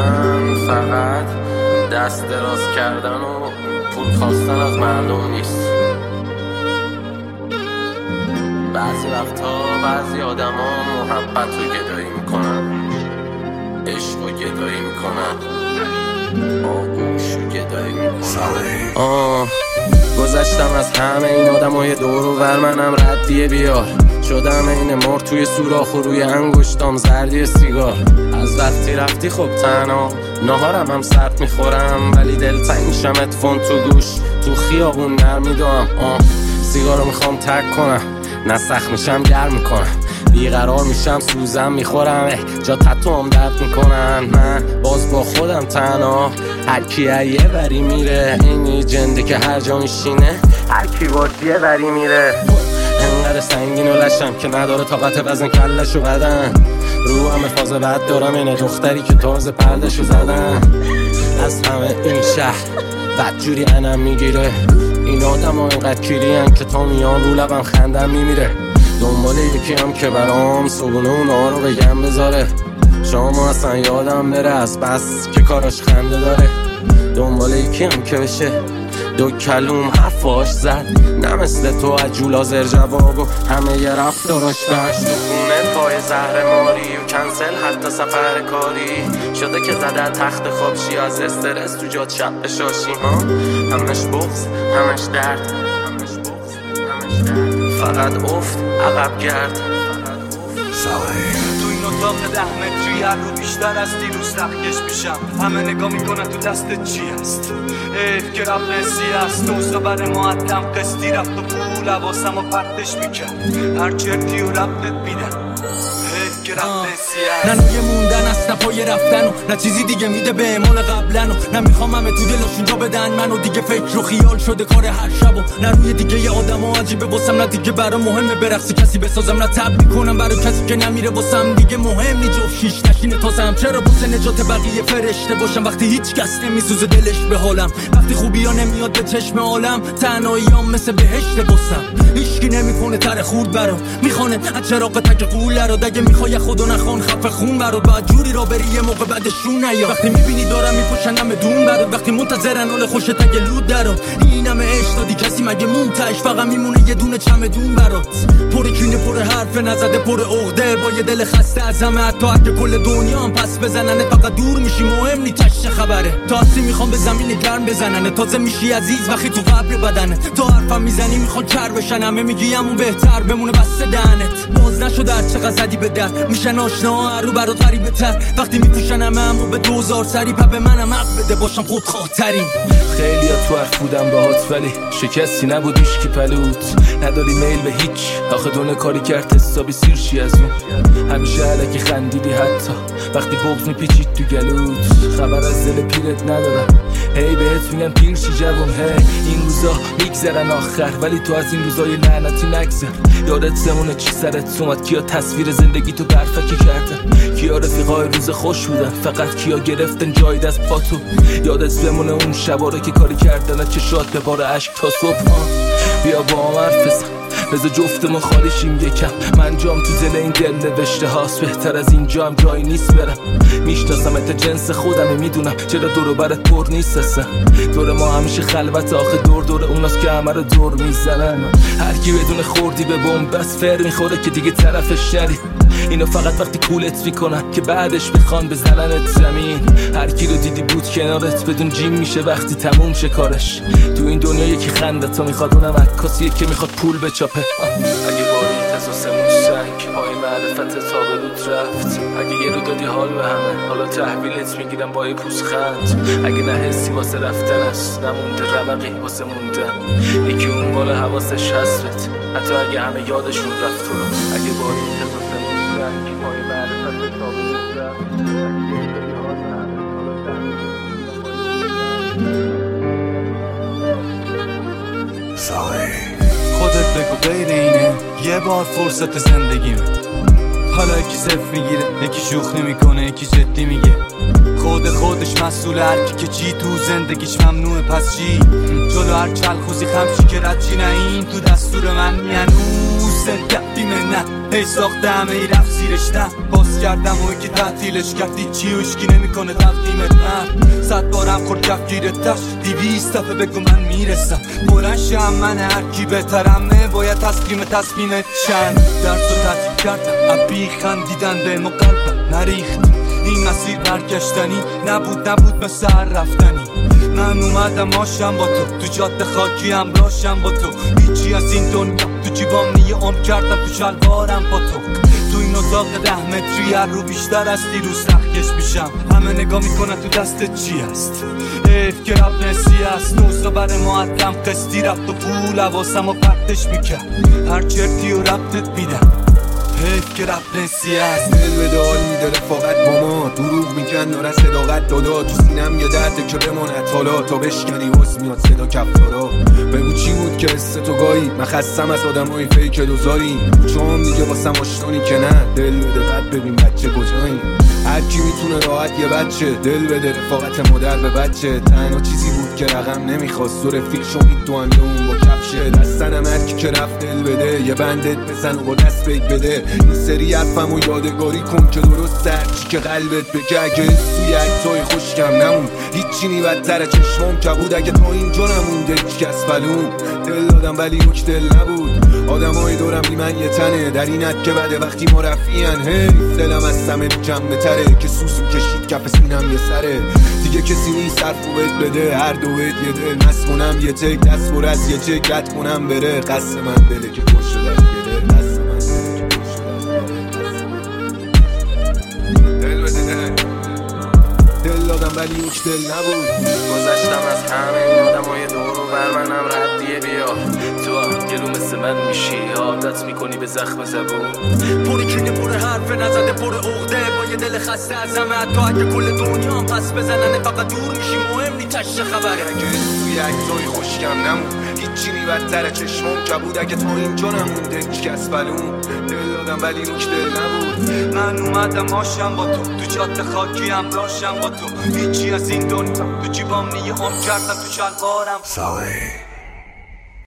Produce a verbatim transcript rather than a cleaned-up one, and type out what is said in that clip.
من فقط دست دراز کردن و پول خواستن از مردم نیست. بعضی وقتا بعضی آدم ها محبت رو گدایی میکنن، عشق رو گدایی میکنن، آغوش رو گدایی میکنن. آه گذشتم از همه این آدم های دور و ور، منم ردیه بیار شدم این مار توی سوراخ و روی انگشتام زردی سیگار. از وقتی رفتی خب تنها نهارم هم سرد میخورم، ولی دلتنگ شم اتفون تو گوش تو خیابون نرمیدم. آه سیگارو میخوام تک کنم، نه سخت میشم گرم میکنم، بیقرار میشم سوزم میخورم، جا تتوام درد میکنن. من باز با خودم تنها، هر کی یه وری میره، اینی جنده که هر جا میشینه هر کی باید یه وری میره. انقدر سنگین و لشم که نداره طاقت وزن کلشو بدن، رو همه فاز بد دارم اینه دختری که تازه پردشو زدن. از همه این شهر بدجوری انم میگیره، این آدم ها اینقدر کیری هن که تا میان رو لبم خندم میمیره. دنبال یکی هم که برام صبونه اونا رو بگم بذاره، شما اصلا یادم بره از بس که کاراش خنده داره. دنبال یکی هم که بشه دو کلوم حرفاش زد، نه مثل تو عجول آزر جواب و همه یه رفتاراش داشت. تو خونه پای زهر ماری و کنسل حتی سفر کاری شده که زده تخت خواب شی، از استرس تو جاد شب بشاشی. ها همش بغض همش درد، همش بغض همش درد، فقط افت عقب گرد. تو این اتاق ده متری هر رو بیشتر از دیروز تخکش میشم، همه نگاه میکنن تو دستت چی هست، حیف که رب نسی هست. دوستا بر معدم قسطی رفت و پول حواسم و پرتش میکرد، هر چرتی و لبت بیدن حیف که رب نسی هست. نه نوی موندن است نه پای رفتن و نه چیزی دیگه میده به ایمان قبلن و نه میخوام همه تو دلشون جا بدن منو، دیگه فکر و خیال شده کار هر شب و نه روی دیگه ی آدم ها عجیبه واسم، نه دیگه برا مهمه برقصی کسی بسازم، نه تب میکنم برای کسی که نمیره واسم دیگه مهم نی. جفت شیش نشینه تاسم چرا واسه نجات بقیه فرشته باشم وقتی هیچ کس نمیسوزه دلش به حالم، وقتی خوبی ها نمیاد به چشم عالم، تنهاییام مثل بهشت واسم. هیچکی نمیکنه تر خورد برات، میخونه از چراغ تک قوله رو، دیگه میخوای خودو نخوان خفه خون برات، بعد جوری را بری یه موقع بعدشون نیا. وقتی میبینی دارم میپوشنم دون برات، وقتی منتظرن حال خوش تگ لود درات، اینم عشق دادی کسی مگه مونتش فقط میمونه یه دونه چمدون برات. پر کینه پر حرف نزده پر عقده، با یه دل خسته از همه حتی اگه کل دنیا هم پس بزنن فقط دور میشی مهم نی تش خبره. تاسی میخوام به زمین گرم بزنن، تازه میشی عزیز وقتی تو قبر بدنه، تا حرفم میزنی میخوان کر بشن، همه میگی همون بهتر بمونه بسته دهنت. باز نشده هر چقدر زدی به در میشن آشنا هر رو برات غریبه تر، وقتی میپوشن همه همو به دوزار سری پا به منم حق بده باشم خود خاطرین. خیلی ها تو حرف بودم باهات ولی شکستی نبود ایشکی پلوت، نداری میل به هیچ آخه دونه کاری کرد حسابی سیرشی از اون، همیشه علکی خندیدی حتی وقتی بغض میپیچید تو گلوت. خبر از دل پیرت ندارم هی بهت میگن پیرشی جوون، هی این روزا میگذرن آخر ولی تو از این روزای لعنتی نگذر. یادت زمونه چی سرت اومد، کیا تصویر زندگی تو برفکی کردن، کیا رفیقای روز خوش بودن، فقط کیا گرفتن جای دست پاتو. یادت بمونه اون شباره که کاری کردن چشات به بار عشق تا صبح. بیا با هم حرف بزن بذار جفتمون خالیشیم یکم، من جام تو دل این دل نوشته هاست، بهتر از اینجا هم جایی نیست برم. میشناسم ات جنس خودمه میدونم چرا دور برت پر نیست اصلا، دور ما همیشه خلوت آخه دور دور اوناست که همه رو دور میزنن. هر کی بدون خوردی به بمب بس فر میخوره که دیگه طرفش نری، اینو فقط وقتی کولت میکنن که بعدش بخوان بزننت زمین. هر کی رو دیدی بود کنارت بدون جیم میشه وقتی تموم شه کارش. تو این دنیا یکی خندتو میخواد اونم عکاسیه که میخواد پول بچاپه. اگه باری تزاسمون سنگ پای معرفت تا به رود رفت، اگه یه رو دادی حال به همه حالا تحویلت میگیرم با یه پوزخند. اگه نه حسی واسه رفتن است نمونده رمقی واسه موندن، یکی اون بالا حواسش هستت حتی اگه همه یادشون رفت رو. اگه باری تزاسمون سنگ پای معرفت تا به رود رفت، اگه یه رو دادی حال به همه حالا تحویلت خودت بگو غیر اینه یه بار فرصت زندگیمه، حالا یکی صفر میگیره یکی شوخی میکنه یکی جدی میگه، خود خودش مسئول، هرکی که چی تو زندگیش ممنوعه پس چی؟ جلو هر چلخوزی خمشی که رد چی، نه این تو دستور من میانوز دقی منت هی ساخته همه ای رفت زیرش نه باز کردم و که تعطیلش کردی چی وشکی نمی کنه تقدیمت من صد بارم خورد کفگیرت تش دیویست دفعه بگو من میرسم برنش هم من هرکی بهترمه باید تسلیم تصمیمت چند درس و تعطیل کردم عبی خندیدن به مقلبم نریخت این مسیر برگشتنی نبود نبود مثل هر رفتنی من اومدم آشم با تو تو جاده خاکی هم راشم با تو هیچی از این دنیا تو جیبام نیه عمر کردم تو شلوارم با تو تو این اتاق ده متری هر رو بیشتر از دیروز سخکش میشم همه نگاه میکنن تو دستت چی هست حیف که رب نسی هست دوستا بر معدم قسطی رفت و پول حواسم و پرتش میکرد هر چرتی و ربطت میدم حیف که رب نسی هست دل به دال میده رفاقت با ما دروغ میکن ناره صداقت دادا تو سینم یه درده که بماند حالا تا بشکنی حس میاد صدا کفتارا بگو چی بود که حس تو گاهی من خستم از آدم های فیک دوزاری چون دیگه واسم آشنانی که نه دل بده بد ببین بچه کجایی هر کی میتونه راحت یه بچه دل بده رفاقت مادر به بچه تنها چیزی بود که رقم نمیخواست و رفیق شمید تو هم اون با کفشه دستنم هر کی که رفت دل بده یه بندت بزن و با دست بیت بده این سری حرفم و یادگاری کن که درست هرچی که قلبت بگه اگه سوی اکتای خوشکم نمون هیچی نی بدتره چشمام کبود اگه تا اینجا نمونده هیچ کس بلون دل دادم ولی یک دل نبود آدم های دورم بی من یه تنه در اینت که بده وقتی ما رفیان حیف دلم از سمه جمع تره که سوسو کشید کف سینم یه سره دیگه کسی نیست حرف و بهت بده هر دو بهت یه دل نست کنم یه تک دست بر از یه چک رد کنم بره قصد من دله که خوش شده دل قصد من دله که خوش شده دل بده دل دل دادم ولی یک دل نبود گذشتم از همه این آدم های دور و بر منم ردیه بیا تو هم گلو مثل من میشی عادت میکنی به زخم زبون پره کینه پره حرف نزده پره عقده با یه دل خسته از همه حتی اگه کل دنیا هم پس بزنن فقط دور میشی مهم نی تشه خبره اگه توی اکتای خوشکم نمون هیچی نی بدتره چشمام کبود اگه تا اینجا نمونده هیچ کس بلون دل دادم ولی یک دل نبود من اومدم آشم با تو تو جاده خاکی هم راشم با تو هیچی از این دنیا تو جیبام نیه عمر کردم تو شلوارم ساوی